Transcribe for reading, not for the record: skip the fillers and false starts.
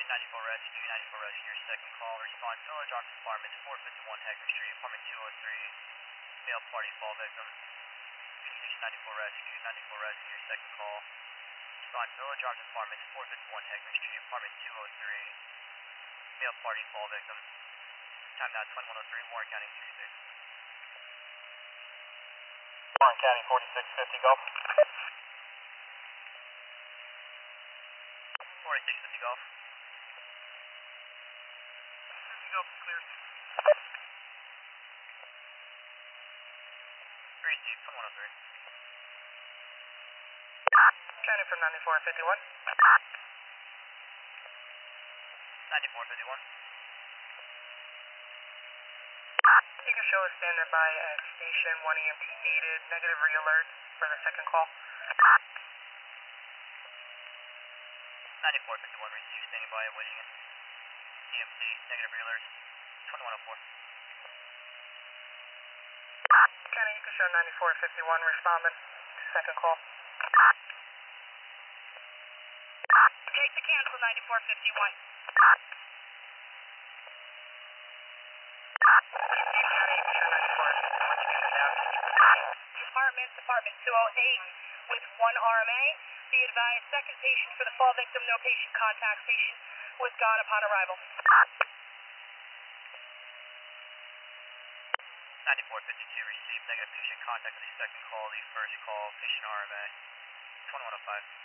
94 Rescue, 94 Rescue, your second call. Response, Village Arms Apartments, 451 Hector Street, apartment 203, male party fall victim. Communication 94 Rescue, 94 Rescue, your second call. Response, Village Arms Apartments, 451 Hector Street, apartment 203, male party fall victim. Time now 2103, Warren County 36. Warren County 4650 Golf. 4650 Golf. 50 Golf is clear. 3 Steve, 2103. County from 9451. 9451. You can show a standard by at station 1 EMT needed. Negative re-alert for the second call. 9451, receive, standing by, awaiting it. EMT, negative re-alert, 2104. County, you can show 9451, responding. Second call. Take the cancel 9451. County, you can show 9451, standard down. Department 208 with 1 RMA. Be advised, second patient for the fall victim, no patient contact. Patient was gone upon arrival. 9452, receive, negative patient contact with the second call, the first call, patient RMA, 2105.